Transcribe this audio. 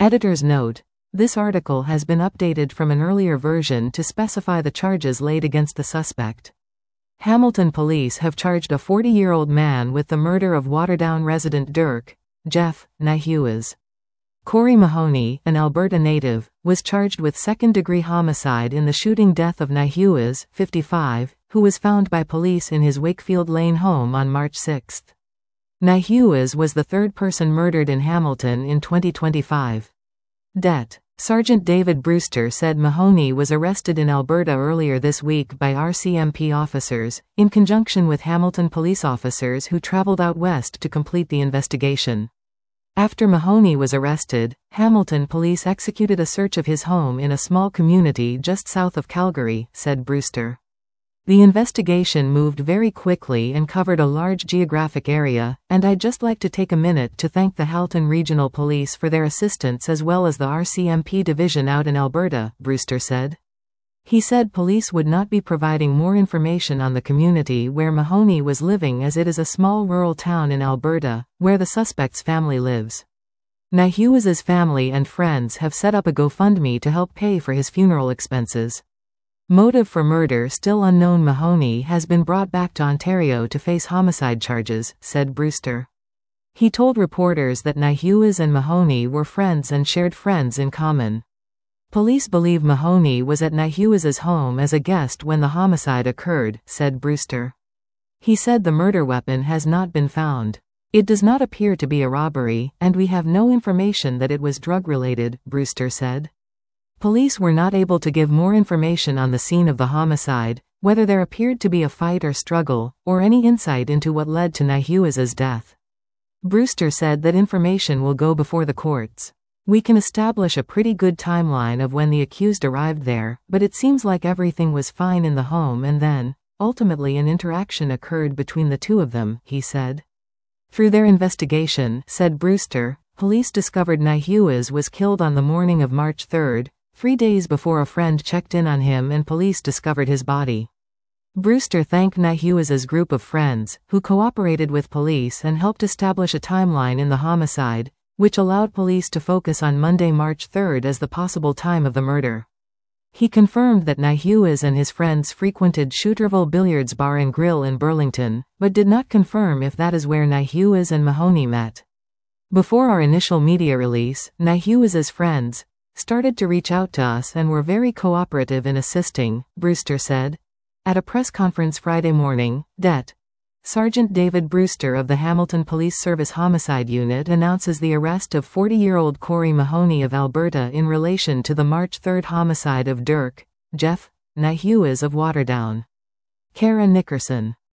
Editor's note: this article has been updated from an earlier version to specify the charges laid against the suspect. Hamilton police have charged a 40-year-old man with the murder of Waterdown resident Dirk Jeff Nyhuys. Corey Mahoney, an Alberta native, was charged with second-degree homicide in the shooting death of Nyhuys, 55, who was found by police in his Wakefield Lane home on March 6. Nyhuys was the third person murdered in Hamilton in 2025. Det. Sergeant David Brewster said Mahoney was arrested in Alberta earlier this week by RCMP officers, in conjunction with Hamilton police officers who traveled out west to complete the investigation. After Mahoney was arrested, Hamilton police executed a search of his home in a small community just south of Calgary, said Brewster. The investigation moved very quickly and covered a large geographic area, and I'd just like to take a minute to thank the Halton Regional Police for their assistance as well as the RCMP division out in Alberta, Brewster said. He said police would not be providing more information on the community where Mahoney was living as it is a small rural town in Alberta, where the suspect's family lives. Nyhuys's family and friends have set up a GoFundMe to help pay for his funeral expenses. Motive for murder still unknown. Mahoney has been brought back to Ontario to face homicide charges, said Brewster. He told reporters that Nyhuys and Mahoney were friends and shared friends in common. Police believe Mahoney was at Nyhuys's home as a guest when the homicide occurred, said Brewster. He said the murder weapon has not been found. It does not appear to be a robbery, and we have no information that it was drug-related, Brewster said. Police were not able to give more information on the scene of the homicide, whether there appeared to be a fight or struggle, or any insight into what led to Nyhuys's death. Brewster said that information will go before the courts. We can establish a pretty good timeline of when the accused arrived there, but it seems like everything was fine in the home and then, ultimately an interaction occurred between the two of them, he said. Through their investigation, said Brewster, police discovered Nyhuys was killed on the morning of March 3, 3 days before a friend checked in on him and police discovered his body. Brewster thanked Nyhuys's group of friends, who cooperated with police and helped establish a timeline in the homicide, which allowed police to focus on Monday, March 3 as the possible time of the murder. He confirmed that Nyhuys and his friends frequented Shooterville Billiards Bar and Grill in Burlington, but did not confirm if that is where Nyhuys and Mahoney met. Before our initial media release, Nyhuys's friends started to reach out to us and were very cooperative in assisting, Brewster said. At a press conference Friday morning, Det. Sergeant David Brewster of the Hamilton Police Service Homicide Unit announces the arrest of 40-year-old Corey Mahoney of Alberta in relation to the March 3 homicide of Dirk Jeff Nyhuys of Waterdown. Kara Nickerson.